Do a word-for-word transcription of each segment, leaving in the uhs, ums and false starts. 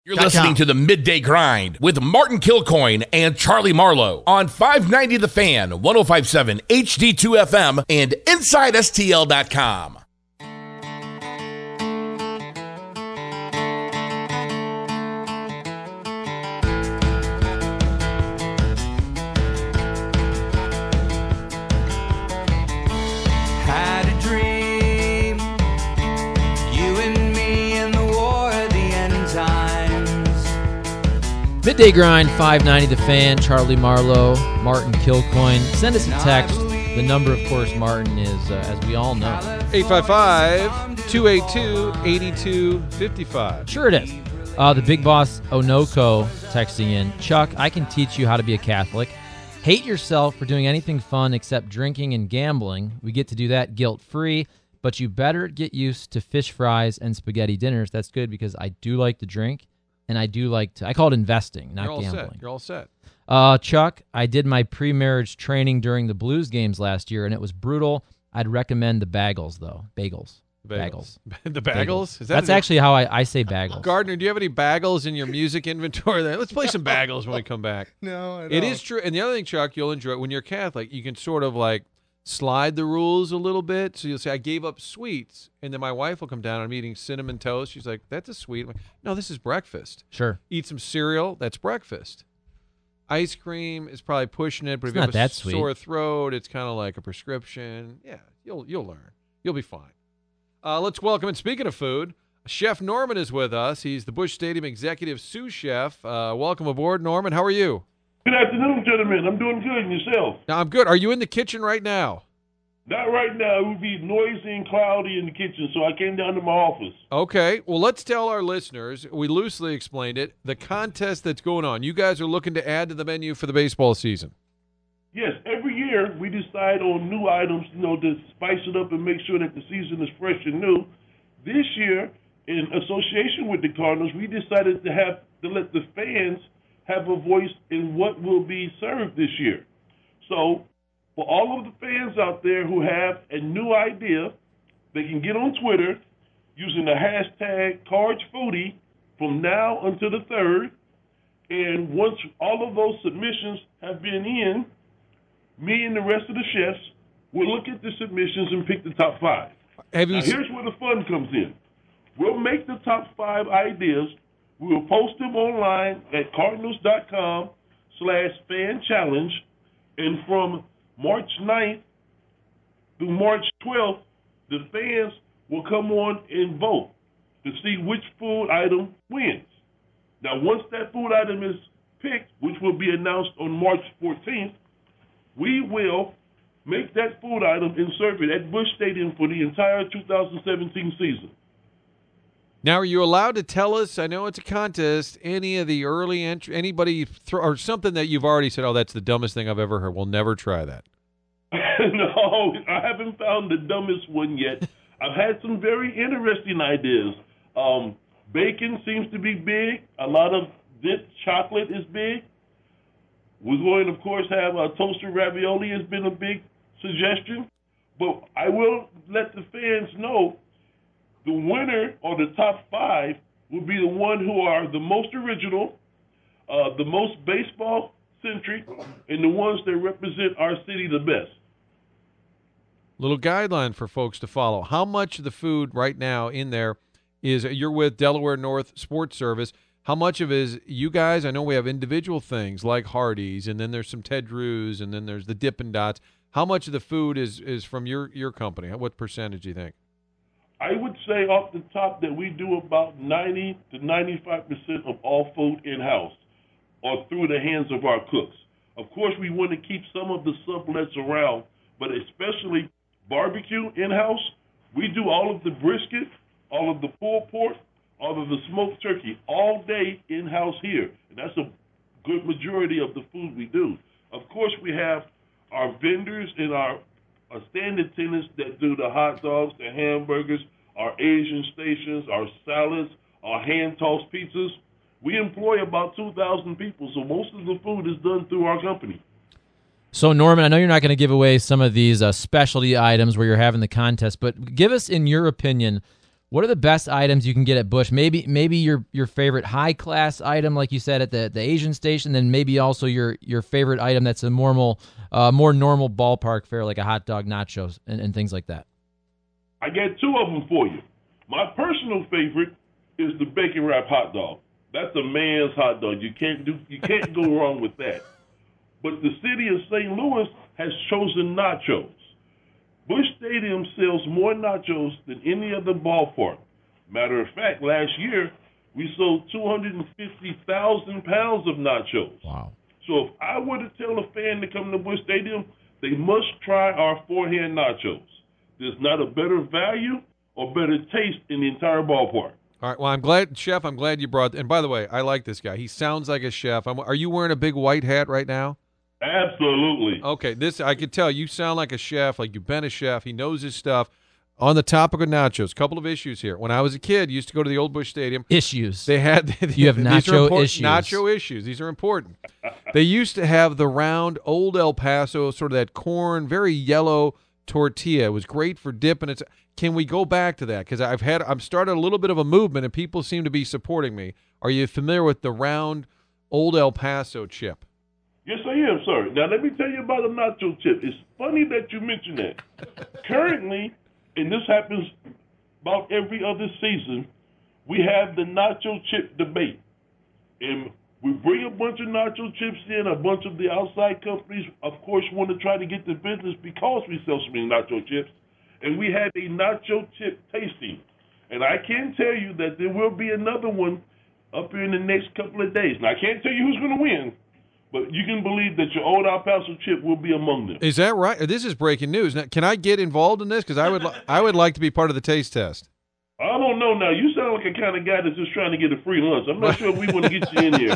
You're listening to the Midday Grind with Martin Kilcoyne and Charlie Marlowe on five ninety The Fan, one oh five point seven H D two F M, and Inside S T L dot com. Had a dream, you and me in the war of the end times. Midday Grind, five ninety The Fan, Charlie Marlowe, Martin Kilcoyne. Send us a text. The number, of course, Martin, is, uh, as we all know, eight five five, two eight two, eight two five five. Sure it is. Uh, the big boss, Onoko, texting in, Chuck, I can teach you how to be a Catholic. Hate yourself for doing anything fun except drinking and gambling. We get to do that guilt-free, but you better get used to fish fries and spaghetti dinners. That's good because I do like to drink, and I do like to, I call it investing, not You're all gambling. set. You're all set. Uh, Chuck, I did my pre-marriage training during the Blues games last year, and it was brutal. I'd recommend the bagels, though. Bagels. Bagels. The bagels? Bagels. Is that That's a- actually how I, I say bagels. Gardner, do you have any bagels in your music inventory there? Let's play some bagels when we come back. No, I don't. It is true. And the other thing, Chuck, you'll enjoy when you're Catholic, you can sort of like slide the rules a little bit. So you'll say, I gave up sweets. And then my wife will come down. I'm eating cinnamon toast. She's like, that's a sweet. I'm like, no, this is breakfast. Sure. Eat some cereal. That's breakfast. Ice cream is probably pushing it, but It's if you not have a that sweet. sore throat, it's kind of like a prescription. Yeah, you'll you'll learn. You'll be fine. Uh, let's welcome, and speaking of food, Chef Norman is with us. He's the Busch Stadium Executive Sous Chef. Uh, welcome aboard, Norman. How are you? Good afternoon, gentlemen. I'm doing good, and yourself? Now, I'm good. Are you in the kitchen right now? Not right now. It would be noisy and cloudy in the kitchen, so I came down to my office. Okay. Well, let's tell our listeners, we loosely explained it, the contest that's going on. You guys are looking to add to the menu for the baseball season. Yes, every year we decide on new items, you know, to spice it up and make sure that the season is fresh and new. This year, in association with the Cardinals, we decided to have to let the fans have a voice in what will be served this year. So, for all of the fans out there who have a new idea, they can get on Twitter using the hashtag CardsFoodie from now until the third. And once all of those submissions have been in, me and the rest of the chefs will look at the submissions and pick the top five. Have you Now, s- here's where the fun comes in. We'll make the top five ideas. We will post them online at cardinals.com slash fan challenge. And from March ninth through March twelfth, the fans will come on and vote to see which food item wins. Now, once that food item is picked, which will be announced on March fourteenth, we will make that food item and serve it at Busch Stadium for the entire two thousand seventeen season. Now, are you allowed to tell us, I know it's a contest, any of the early entry, anybody, throw, or something that you've already said, oh, that's the dumbest thing I've ever heard. We'll never try that. No, I haven't found the dumbest one yet. I've had some very interesting ideas. Um, bacon seems to be big. A lot of dipped chocolate is big. We're going to, of course, have a toasted ravioli has been a big suggestion. But I will let the fans know the winner or the top five will be the one who are the most original, uh, the most baseball-centric, and the ones that represent our city the best. Little guideline for folks to follow. How much of the food right now in there is, you're with Delaware North Sports Service, how much of it is you guys? I know we have individual things like Hardee's, and then there's some Ted Drew's, and then there's the Dippin' Dots. How much of the food is, is from your, your company? What percentage do you think? I would say off the top that we do about ninety to ninety-five percent of all food in-house or through the hands of our cooks. Of course, we want to keep some of the sublets around, but especially barbecue in-house, we do all of the brisket, all of the pulled pork, all of the smoked turkey, all day in-house here. And that's a good majority of the food we do. Of course, we have our vendors and our, our stand attendants that do the hot dogs, the hamburgers, our Asian stations, our salads, our hand-tossed pizzas. We employ about two thousand people, so most of the food is done through our company. So, Norman, I know you're not going to give away some of these uh, specialty items where you're having the contest, but give us, in your opinion, What are the best items you can get at Busch? Maybe maybe your your favorite high class item, like you said at the, the Asian station, then maybe also your your favorite item that's a normal, uh, more normal ballpark fare, like a hot dog, nachos, and, and things like that. I got two of them for you. My personal favorite is the bacon wrap hot dog. That's a man's hot dog. You can't do you can't go wrong with that. But the city of Saint Louis has chosen nachos. Busch Stadium sells more nachos than any other ballpark. Matter of fact, last year we sold two hundred fifty thousand pounds of nachos. Wow. So if I were to tell a fan to come to Busch Stadium, they must try our four-hand nachos. There's not a better value or better taste in the entire ballpark. All right. Well, I'm glad, Chef, I'm glad you brought – and by the way, I like this guy. He sounds like a chef. I'm, are you wearing a big white hat right now? Absolutely. Okay, this I could tell you sound like a chef, like you've been a chef. He knows his stuff. On the topic of nachos, a couple of issues here. When I was a kid, used to go to the old Busch Stadium. Issues. They had you have these nacho are issues. Nacho issues. These are important. They used to have the round old El Paso, sort of that corn, very yellow tortilla. It was great for dipping. It's can we go back to that? Because I've had I'm started a little bit of a movement, and people seem to be supporting me. Are you familiar with the round old El Paso chip? Yes, I am, sir. Now, let me tell you about a nacho chip. It's funny that you mentioned that. Currently, and this happens about every other season, we have the nacho chip debate. And we bring a bunch of nacho chips in. A bunch of the outside companies, of course, want to try to get the business because we sell so many nacho chips. And we have a nacho chip tasting. And I can tell you that there will be another one up here in the next couple of days. Now, I can't tell you who's going to win, but you can believe that your old El Paso chip will be among them. Is that right? This is breaking news. Now, can I get involved in this? Because I would, li- I would like to be part of the taste test. I don't know now. You sound like a kind of guy that's just trying to get a free lunch. I'm not sure if we want to get you in here.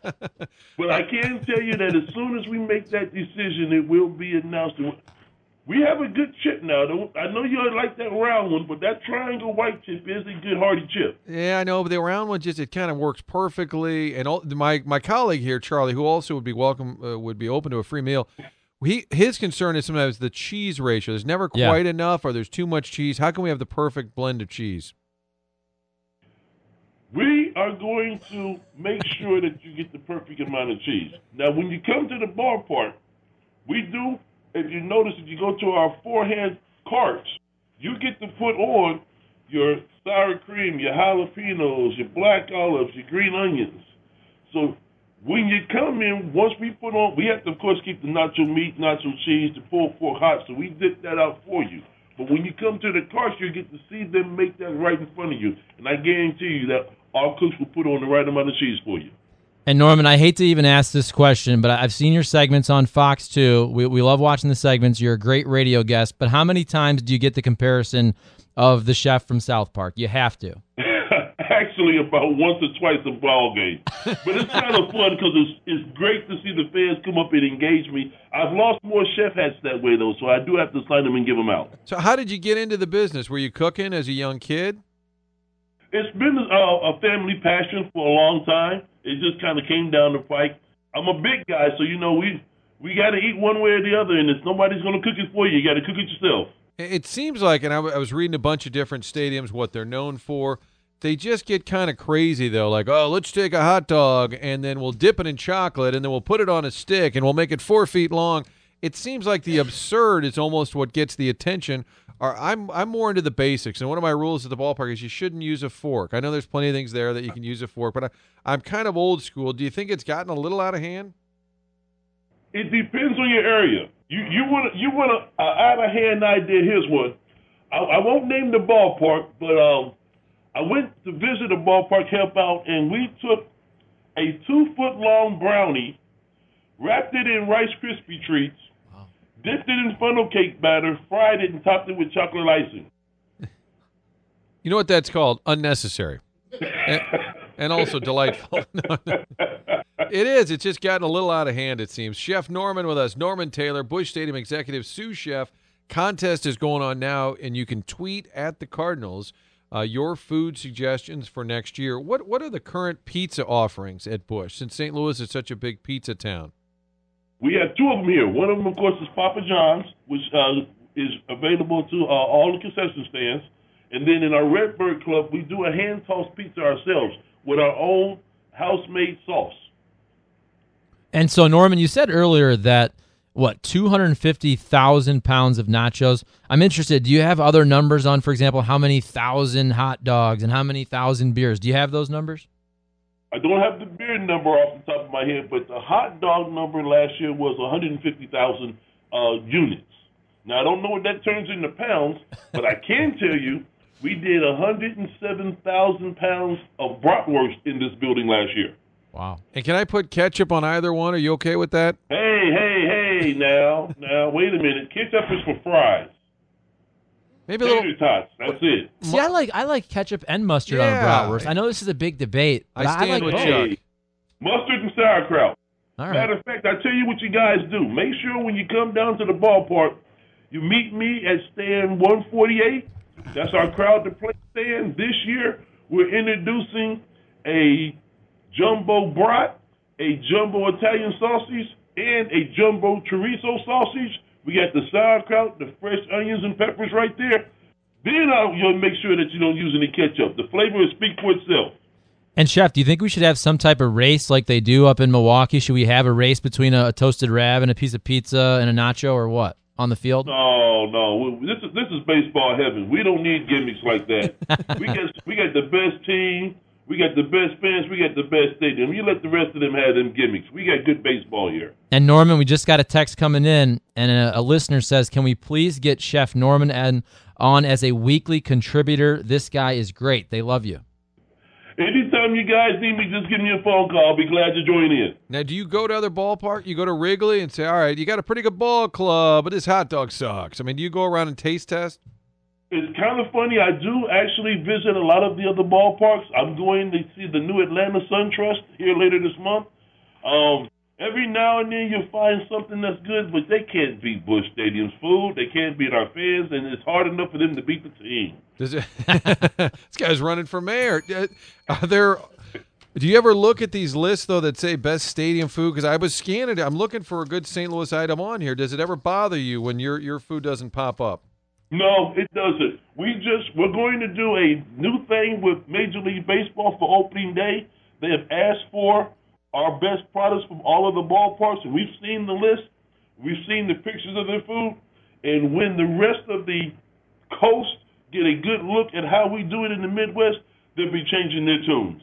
But I can tell you that as soon as we make that decision, it will be announced. We have a good chip now. I know you like that round one, but that triangle white chip is a good hearty chip. Yeah, I know, but the round one just it kind of works perfectly. And all, my my colleague here, Charlie, who also would be welcome, uh, would be open to a free meal. He his concern is sometimes the cheese ratio. There's never Yeah. quite enough, or there's too much cheese. How can we have the perfect blend of cheese? We are going to make sure that you get the perfect amount of cheese. Now, when you come to the ballpark, we do. If you notice, if you go to our four-hand carts, you get to put on your sour cream, your jalapenos, your black olives, your green onions. So when you come in, once we put on, we have to, of course, keep the nacho meat, nacho cheese, the pulled pork hot, so we dip that out for you. But when you come to the carts, you get to see them make that right in front of you. And I guarantee you that our cooks will put on the right amount of cheese for you. And Norman, I hate to even ask this question, but I've seen your segments on Fox too. We we love watching the segments. You're a great radio guest, but how many times do you get the comparison of the chef from South Park? You have to. Actually, about once or twice a ball game. But it's kind of fun because it's, it's great to see the fans come up and engage me. I've lost more chef hats that way, though, so I do have to sign them and give them out. So how did you get into the business? Were you cooking as a young kid? It's been a, a family passion for a long time. It just kind of came down the pike. I'm a big guy, so, you know, we we got to eat one way or the other, and if nobody's going to cook it for you, you got to cook it yourself. It seems like, and I, w- I was reading a bunch of different stadiums, what they're known for. They just get kind of crazy, though, like, oh, let's take a hot dog, and then we'll dip it in chocolate, and then we'll put it on a stick, and we'll make it four feet long. It seems like the absurd is almost what gets the attention. Or I'm I'm more into the basics, and one of my rules at the ballpark is you shouldn't use a fork. I know there's plenty of things there that you can use a fork, but I, I'm kind of old school. Do you think it's gotten a little out of hand? It depends on your area. You you want you want a, a out of hand idea? Here's one. I, I won't name the ballpark, but um, I went to visit a ballpark, help out, and we took a two foot long brownie, wrapped it in Rice Krispie treats, dipped it in funnel cake batter, fried it, and topped it with chocolate icing. You know what that's called? Unnecessary. and, and also delightful. No, no. It is. It's just gotten a little out of hand, it seems. Chef Norman with us. Norman Taylor, Busch Stadium executive, sous chef. Contest is going on now, and you can tweet at the Cardinals uh, your food suggestions for next year. What What are the current pizza offerings at Busch, since Saint Louis is such a big pizza town? We have two of them here. One of them, of course, is Papa John's, which uh, is available to uh, all the concession stands. And then in our Redbird Club, we do a hand-tossed pizza ourselves with our own house-made sauce. And so, Norman, you said earlier that, what, two hundred fifty thousand pounds of nachos. I'm interested. Do you have other numbers on, for example, how many thousand hot dogs and how many thousand beers? Do you have those numbers? I don't have the beer number off the top of my head, but the hot dog number last year was one hundred fifty thousand uh, units. Now, I don't know what that turns into pounds, but I can tell you we did one hundred seven thousand pounds of bratwurst in this building last year. Wow. And can I put ketchup on either one? Are you okay with that? Hey, hey, hey, now, now, wait a minute. Ketchup is for fries. Maybe a little. Tater tots, that's it. See, I like I like ketchup and mustard Yeah. on a bratwurst. I know this is a big debate, but I I, stand like with both. Chuck. Hey, mustard and sauerkraut. All right. Matter of fact, I tell you what you guys do. Make sure when you come down to the ballpark, you meet me at stand one forty-eight. That's our crowd to play stand. This year, we're introducing a jumbo brat, a jumbo Italian sausage, and a jumbo chorizo sausage. We got the sauerkraut, the fresh onions and peppers right there. Then I'll you'll make sure that you don't use any ketchup. The flavor will speak for itself. And, Chef, do you think we should have some type of race like they do up in Milwaukee? Should we have a race between a, a toasted rab and a piece of pizza and a nacho or what on the field? No, no. This is this is baseball heaven. We don't need gimmicks like that. we got we got the best team. We got the best fans. We got the best stadium. You let the rest of them have them gimmicks. We got good baseball here. And, Norman, we just got a text coming in, and a, a listener says, can we please get Chef Norman and, on as a weekly contributor? This guy is great. They love you. Anytime you guys need me, just give me a phone call. I'll be glad to join in. Now, do you go to other ballpark? You go to Wrigley and say, all right, you got a pretty good ball club, but this hot dog sucks. I mean, do you go around and taste test? It's kind of funny. I do actually visit a lot of the other ballparks. I'm going to see the new Atlanta Sun Trust here later this month. Um, every now and then you'll find something that's good, but they can't beat Busch Stadium's food. They can't beat our fans, and it's hard enough for them to beat the team. Does it, this guy's running for mayor. Are there? Do you ever look at these lists, though, that say best stadium food? Because I was scanning it. I'm looking for a good Saint Louis item on here. Does it ever bother you when your your food doesn't pop up? No, it doesn't. We just, we're going to do a new thing with Major League Baseball for opening day. They have asked for our best products from all of the ballparks, and we've seen the list. We've seen the pictures of their food. And when the rest of the coast get a good look at how we do it in the Midwest, they'll be changing their tunes.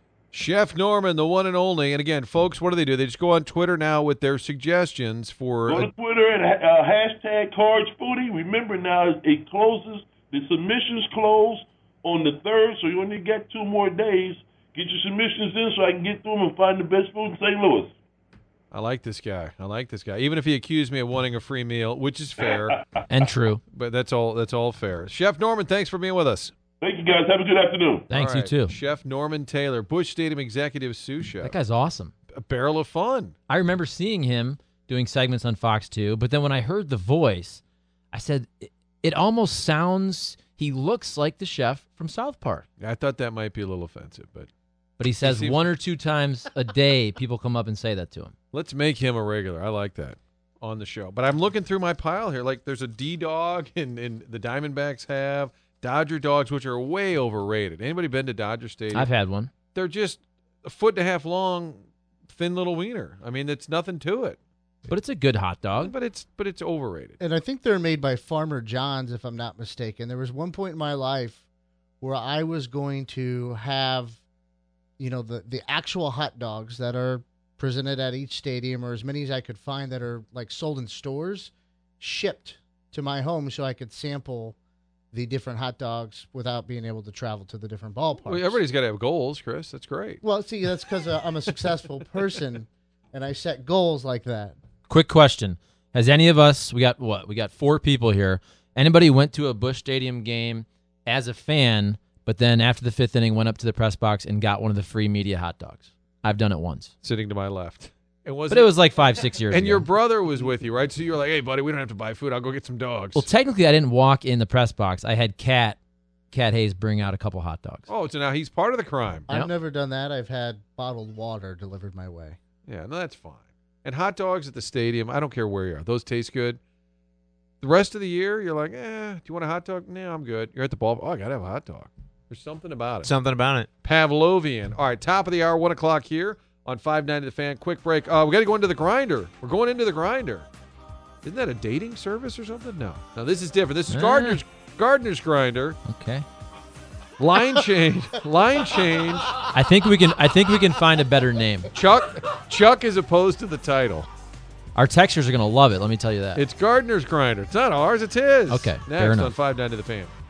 Chef Norman, the one and only. And again, folks, what do they do? They just go on Twitter now with their suggestions for. Go to Twitter and uh, hashtag Cards Foodie. Remember now, it closes, the submissions close on the third, so you only get two more days. Get your submissions in so I can get through them and find the best food in Saint Louis. I like this guy. I like this guy. Even if he accused me of wanting a free meal, which is fair, And true. but that's all. That's all fair. Chef Norman, thanks for being with us. Thank you, guys. Have a good afternoon. Thanks, All you right. too. Chef Norman Taylor, Busch Stadium Executive Sous Chef. That guy's awesome. A barrel of fun. I remember seeing him doing segments on Fox two, but then when I heard the voice, I said, it, it almost sounds, he looks like the chef from South Park. I thought that might be a little offensive, but But he says seems- one or two times a day people come up and say that to him. let's make him a regular. I like that on the show. But I'm looking through my pile here. Like there's a D-Dog and, and the Diamondbacks have. Dodger dogs, which are way overrated. Anybody been to Dodger Stadium? I've had one. They're just a foot and a half long, thin little wiener. I mean, it's nothing to it. But it's a good hot dog. But it's but it's overrated. And I think they're made by Farmer John's, if I'm not mistaken. There was one point in my life where I was going to have, you know, the, the actual hot dogs that are presented at each stadium, or as many as I could find that are like sold in stores, shipped to my home so I could sample the different hot dogs without being able to travel to the different ballparks. Well, everybody's got to have goals, Chris. That's great. Well, see, that's because uh, I'm a successful person and I set goals like that. Quick question. Has any of us, we got what? We got four people here. Anybody went to a Busch Stadium game as a fan, but then after the fifth inning went up to the press box and got one of the free media hot dogs? I've done it once. Sitting to my left. And was But it was like five, six years And ago. your brother was with you, right? So you were like, hey, buddy, we don't have to buy food. I'll go get some dogs. Well, technically, I didn't walk in the press box. I had Cat, Cat Hayes bring out a couple hot dogs. oh, so now he's part of the crime. I've Yep. never done that. I've had bottled water delivered my way. Yeah, no, that's fine. And hot dogs at the stadium, I don't care where you are. Those taste good. The rest of the year, you're like, eh, do you want a hot dog? No, I'm good. You're at the ball. Oh, I got to have a hot dog. There's something about it. Something about it. Pavlovian. All right, top of the hour, one o'clock here on five ninety The Fan. Quick break. Uh, we got to go into the grinder. We're going into the grinder. Isn't that a dating service or something? No. No, this is different. This is Eh. Gardner's Gardner's Grinder. Okay. Line change. Line change. I think we can. I think we can find a better name. Chuck Chuck is opposed to the title. Our texters are gonna love it. Let me tell you that. It's Gardner's Grinder. It's not ours. It's his. Okay, Next fair enough. on five ninety The Fan.